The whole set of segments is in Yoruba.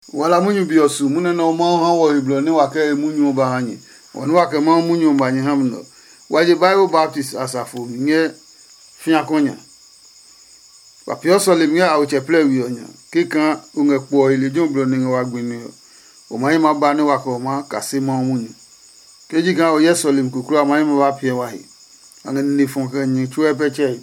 wala munyu biosu mune no ma ha wo iblo ni wa ke munyu ba hanyi wonu wa ke ma munyu ba nyi hamno waje Bible Baptist asafo nye fia konya wa pioso le mia au cheple wi onya kika unge po ile jomblo ni wa gbini o mai ma ba ni wa ko ma kase ma munyu keji ga o yeso lim kukura mai ma ba pie wa hi anga ni fon ka nyi chwe peche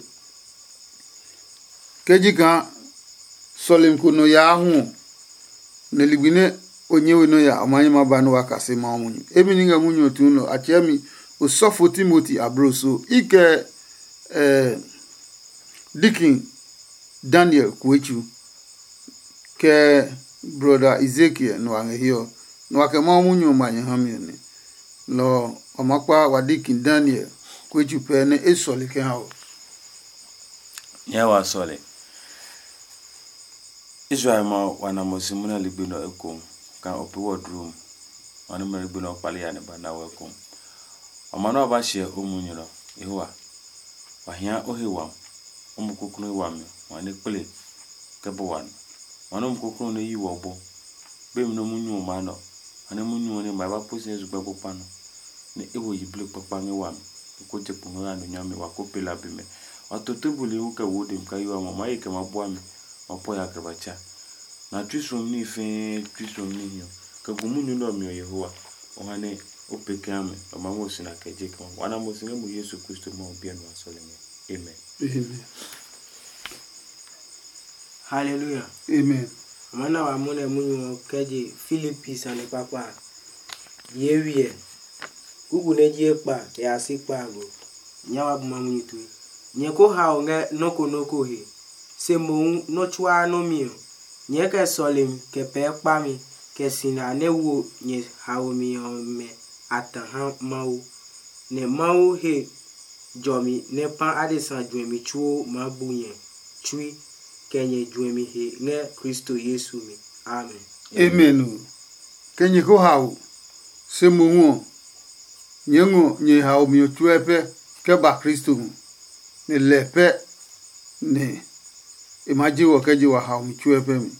keji ga solim kuno ya hu ne ligbine onyewe no ya amanye mabanu wakase ma munyu emi ninga munyu otuno achemi osofo Timothy abroso ike Dikin Daniel Kwechu ke brother Ezekiel no angehio no akema munyu manye hamione lo omakwa wa Dikin Daniel Kwechu pe ne esole ke hawo yawa sole Israel ma wana mosimuna libino ekom kan opi wardroom wana me libino pali ya ne bana wekom amano abashie omunyiro ihwa wahia ohewa omukukunu wame wana kpele kebo wana omukukunu ne yiwo bo bem no munyu mano wana munyu ne ma ba posi ezugbe popano ne ewo yible papange wame ko te punga no nyame wakopela bime watotubuli uka wode mkayiwa mama yake mabwame mapoya krabacha na twisom ni fe twisom ni hiyo kagumunyu ndo mi Yehova ohane opekame amamo sina keje kwa wana mosine mu Yesu Kristo mo bienu asoleme amen amen hallelujah amen mana wa mune munyu keje Philippines ane papa yewie gugu neji ekpa ya sikpa go nyawa bu mamunyu tu nyeko ha nge noko he se mo no chwa no mi nyeke solim ke pe pa mi ke sina ne wo nye ha o mi o me atahan mawu ne mawu he jomi ne pan adesan juemi chuo mabunye chui kenye juemi he nge Kristo Yesu mi amen amen kenye ko ha se mo wo nyengo nye ha o mi otuepe ke ba Kristo ne lepe ne imaji wo keji wa ha mi chuepe mi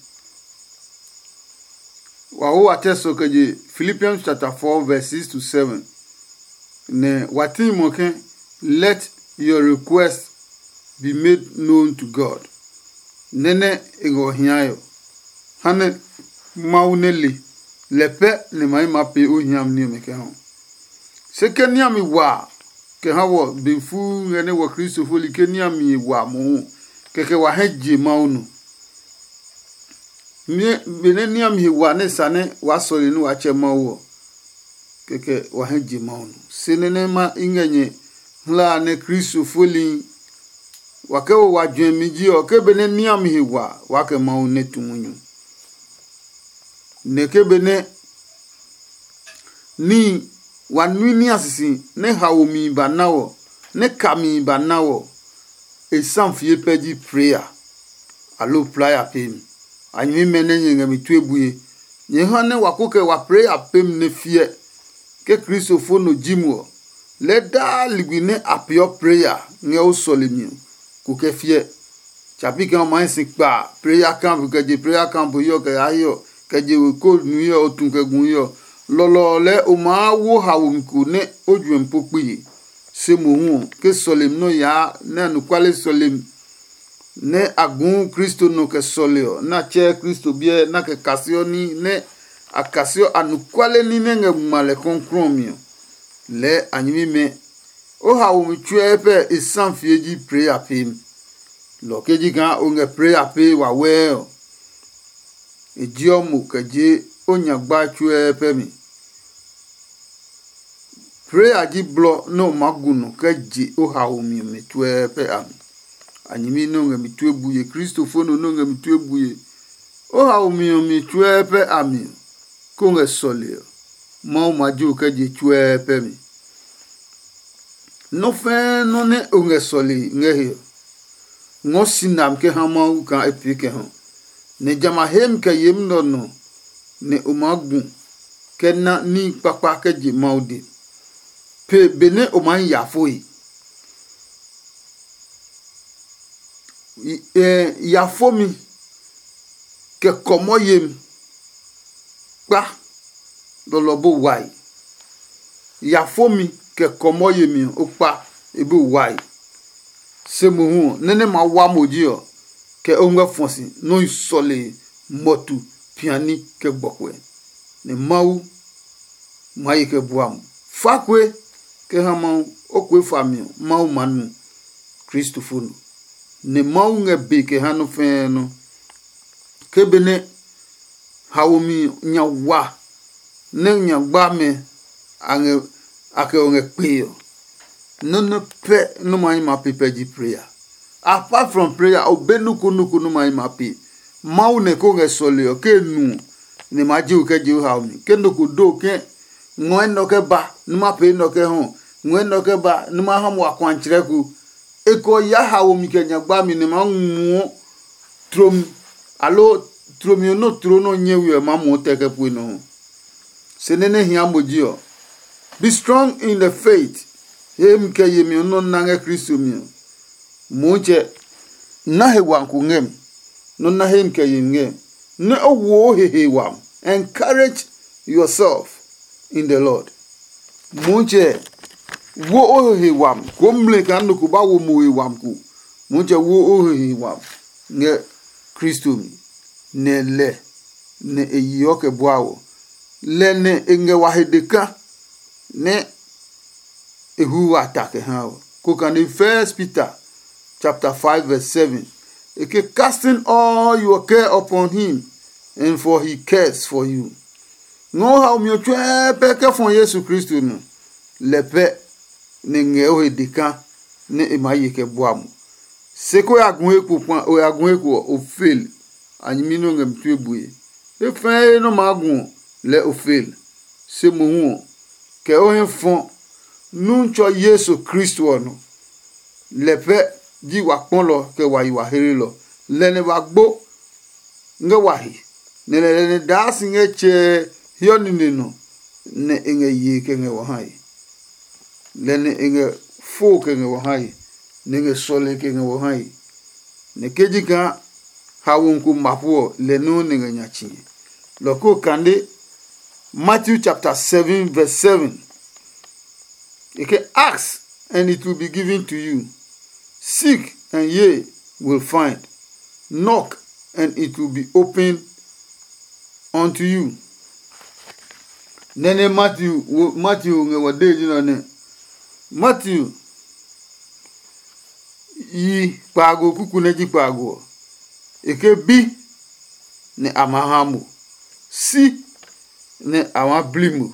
wa ho ateso keji Philippians chapter 4 verse 6 to 7 ne wati mo ke let your request be made known to God nene ego hiayo hane mauneli lepe ne mai mape o hiam ni me ke ho sekenia mi wa ke hawo befu ngene wa Kristo foli kenia mi wa mo keke wa heje maunu mi benenia mi wa ne sane wa sori nu wa chemawo keke wa heje maunu senene ma ingenye hla ne Kristo foli wa ke wa dwemi ji o ke benenia mi wa ke maunu ne tumunyu ne ke bene ni wanwini asisi ne hawomi banawo ne kami banawo esanfie pedi prayer alo prayer pem anyi menenye ngami tuebuye nye hane wakoke wa prayer pem ne fie ke Kristo no jimuo leda ligwine apio prayer nge osolemi ku ke fie chapi ke ma nsikpa prayer camp ke je prayer camp yo ke ayo ke je ko nu yo otun ke gun yo lolo le o ma wo hawumku ne ojuem popi se mo hu ke solem no ya na nu kwale solem ne agun Kristo no ke soleo na che Kristo bie na ke kasio ni ne akasio anu kwale ni ne ngemale konkromio le anyimi me o hawum chuepe isanfieji prayer pim lo keji gan o nge prayer pe wa we ejiomu keje onyagba chuepe mi prayer ji blo no magunu keji o hawumi me chuepe am anyimi no nge mi tuebuye Kristofono no nge mi tuebuye o hawumi mi chuepe ami ko nge soleo ma maju keji chuepe mi no fe no ne o nge soli nge he ngo sinam ke hama ka epike ho ne jama hem ke yem no ne umagun kena ni papa keji maudi pe bene o man yafoi yafomi ke komo yem pa lolobo wai ya fomi ke komo yemi opa ebe wai se mo hu nene ma wa moji o ke onwe fonsi no isole motu piani ke gbokwe ne mau mai ke buam fakwe ke hama okwe fami mau manu Christopher ne mau nge be ke hanu fe no ke bene hawomi nya wa ne nya gba me ange ake onge peyo no pe no mai ma pepeji prayer apart from prayer obenuku nuku no mai ma pe mau ne ko nge sole o ke nu ne ma ji o ke ji hawmi ke nuku do ke ngoen no ke ba no ma pe no ke ho ngoen no ke ba no ma ha mo akwankyere ku eko ya hawomi ke nya gba mi ne ma mu trom alo tromi no trono nyewe ma mo teke pu no senene hia moji o be strong in the faith hem ke yemi no nange Kristo mi moje na he wanku ngem no na hem ke yenge ne owo he wam encourage yourself in the Lord moje wo he wam komle kan no ku ba wo mo he wam ku moje wo he wam nge Kristo mi ne le ne eyoke boawo le ne enge wahedeka ne ehu atake hawo koka ni 1 Peter chapter 5 verse 7 eke casting all your care upon him and for he cares for you no how mi otwe peke fon Yesu Kristo no lepe ne nge ohedeka ne emaye ke boamu seko yagun eku pon o yagun eku o fail anyimi no ngem tuebuye e fe no magun le o fail se mo hu ke o hen fon nuncho Yesu Kristo no lepe ji wa pon lo ke wa yi wa here lo le ne wa gbo nge wa hi ne da singe che hioni ni no ne enge yi ke nge wa hai le ne enge fo ke nge wa hai ne nge sole ke nge wa hai ne kejika hawunku mapuo le no ne nge nyachi loko kande Matthew chapter 7 verse 7 you can ask and it will be given to you, seek and ye will find, knock and it will be opened unto you. Nene Matthew nge wade jino ne Matthew yi pago kukuneji pago eke bi ne amahamu si ne amablimu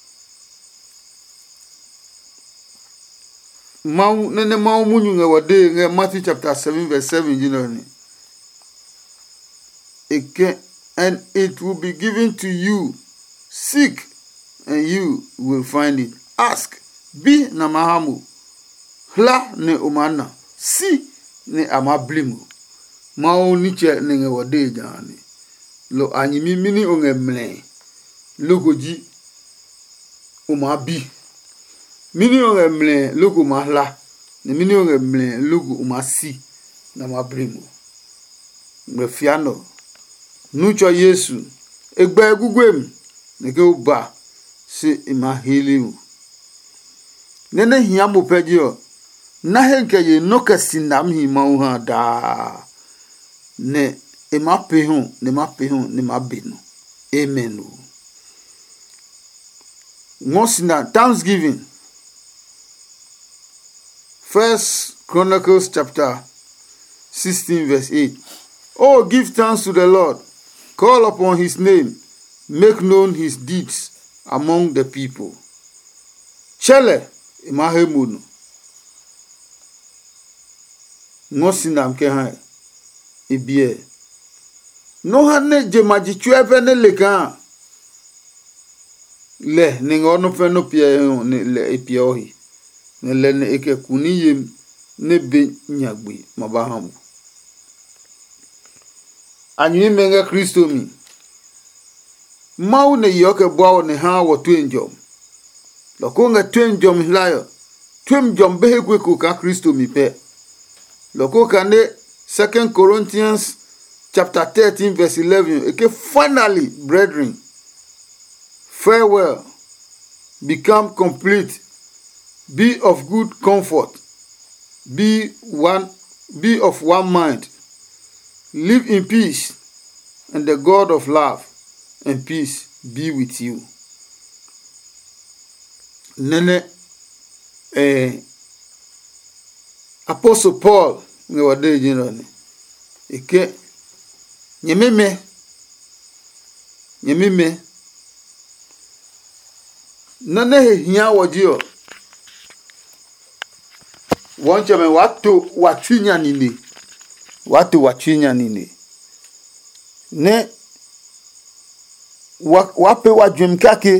mau nene mau munyu nge wade nge Matthew chapter 7 verse 7 jino ne eke and it will be given to you, seek and you will find it, ask bi na mahamu hla ne umana si ne amablimu mau niche ne nge wade jani lo anyimi mini onge mle logoji umabi mini onge mle logo mahla ne mini onge mle logo umasi na mablimu mrefiano nucho Yesu egba egugwem ne ke oba si imahilimu nene hiamu pejio na henke ye noka sinam hi mauha da ne emapehu ne mabinu amen. Ngosina Thanksgiving 1 Chronicles chapter 16 verse 8. Oh, give thanks to the Lord, call upon his name, make known his deeds among the people. Chele imahemunu ngosina mkeha ibie no hane jemaji chuepe ne leka le ningono feno pie ne le epie ohi ne le ne eke kuniye ne be nyagbe mabahamu anyi menga Kristo mi mau ne yoke bwawo ne ha wo twenjom lokonga twenjom hilayo twenjom behe kweku ka Kristo mi pe loko kande 2 Corinthians chapter 13 verse 11 eke finally brethren farewell, become complete, be of good comfort, be of one mind, live in peace, and the God of love and peace be with you. Nene Apostle Paul ne wade jinoni ike nyemime nane hia wajio woncheme watu watwinya nini ne wape wajwem kake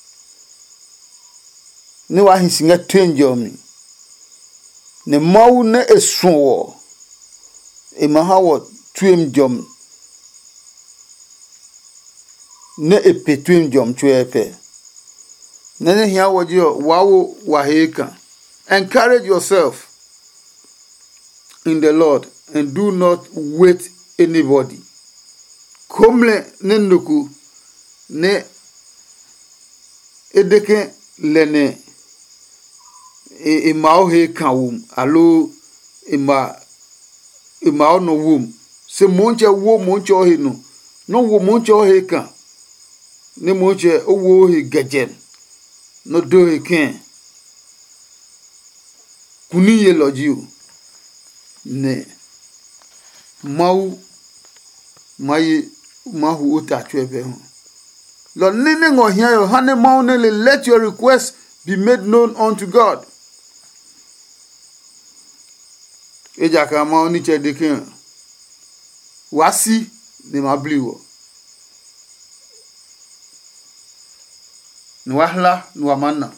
ne wahisinga twenjomi ne mawu ne esuwo emahawo twem jom ne epetwem jom twepe nene hia wajio wawo waheka. Encourage yourself in the Lord and do not wait anybody. Komle nenduku ne edeke lene imao he kawum alo imao no wum se monche ohe no wo monche ohe kan ne monche owo he gajen no do he ken kuniye lojiu ne mahu uta chwebe ho lo nene ngo hia yo hane mau ne let your request be made known unto God. Eja ka mau ni chedeke wasi ne mabliwo nwahla nwamana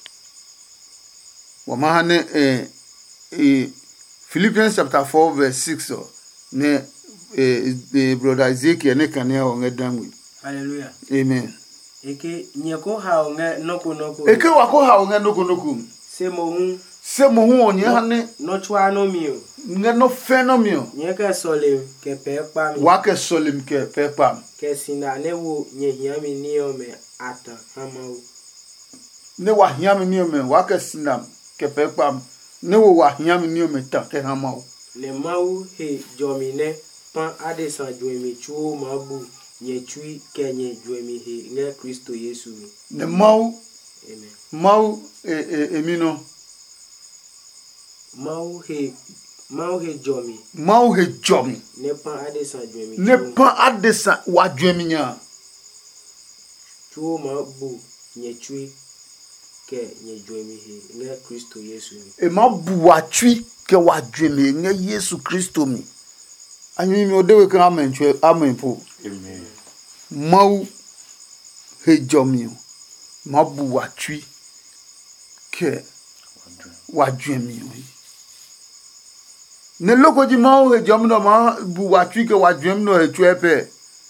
wamahane Philippians chapter 4 verse 6 ne brother Ezekiel ne kane o ngedamwi. Hallelujah. Amen. Eke nyeko ha onge noko eke wako ha onge noko se mo hu onye hane no chwa no mio nge no fenomio nyeka solim ke pepa mi wake solim ke pepa ke sina ne wo nyehia mi ni ome ata hamawo ne wa hia mi ni ome wake sina ke pepa ne wo wa hia mi ni ome ta ke hamawo ne mawu he jomine pan adesan joemi chuo mabu nyechui kenye joemi he nge Kristo Yesu mi ne mawu amen mawu emino mawu he jomi ne pan adesan wa joemi nya chuo mabu nyechui ke nye joemi he nge Kristo Yesu mi e mabu wa twi ke wa joemi nge Yesu Kristo mi anyi mi odewe kan amenpo Amen. Mawu he jomi mabu wa twi ke wa joemi ne lokoji mawu he jomi no ma bu wa twi ke wa joemi no he twepe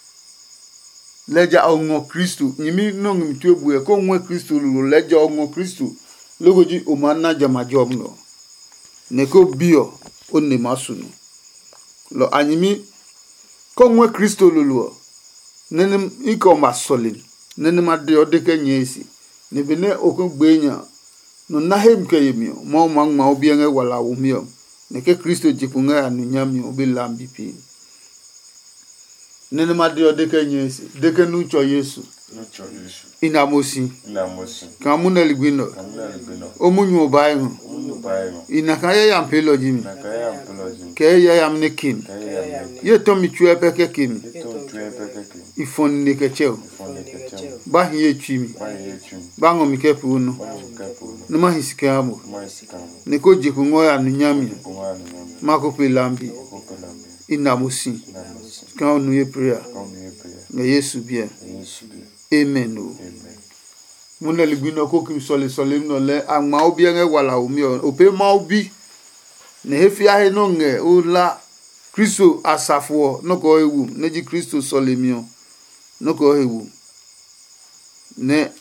leja ongo Kristo nyimi no ngimtu ebu e ko nwe Kristo lu leja ongo Kristo lokoji o manna jama jomi no ne ko bio onni masunu lo anyimi ko nwe Kristo lulu nenem iko masolin nenem ade odeke nyesi ne bene okugbenya no nahem kayemi mo mangma obienge wala wumio ne ke Kristo jikunga anunyami obilambi pi nenem ade odeke nyesi deke nucho Yesu inamosi kamuna ligwino omunyu obayo inakaya ya mpelo jimi ke ya yamne kim ye to mi chuepe ke kim ifon ne ke cheo ba hiye chimi ba ngo mi ke puno ne ma hisike amo ne ko jiku ngo ya nyami mako pelambi inamosi ka onu ye prayer ne Yesu bien amen o muna ligwino ko kim sole no le agma obi en wala omi ope ma obi ne hefia he no nge ola Kristo asafo no ko ewu neji Kristo sole mi o no ko ewu ne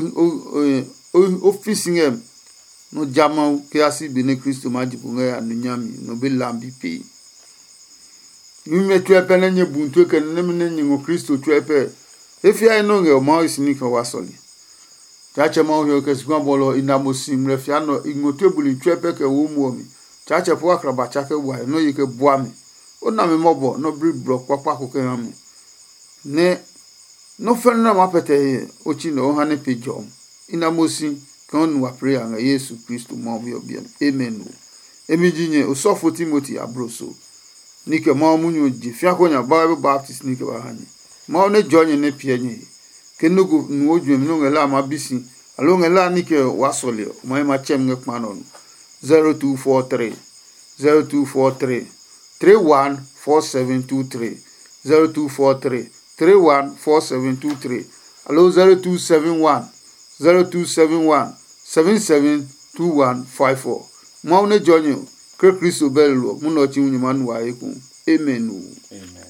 office ngem no jama ke asi bi ne Kristo majibu nge anunyami no be lambi pe mi twepe na nye buntu ke ne me ne ngo Kristo twepe efia no nge o ma isini ka wasole chache ma ohio ke sikwa bolo inamosi mrefia no ingotebuli trepe ke wo mu mi chache po akraba chake wa no yike boa mi ona me mobo no bri bro papa ko ke mi ne no fenna ma pete ochi no ha ne pejom inamosi kan wa prayer nga Yesu Kristo mo bi obi amen emi jinye osofo Timothy abroso nike ma munyo jifia ko nya Bible Baptist nike ba hani ma ne jonye ne pienye kenugo nuoju mi no ngela ma bisi alo ngela nike wasole ma chem nge kpanon 0243 314723 0243 314723 alo 0271 772154 ma ne jonye Kristo belo muno chi nyuma nwa eku amen.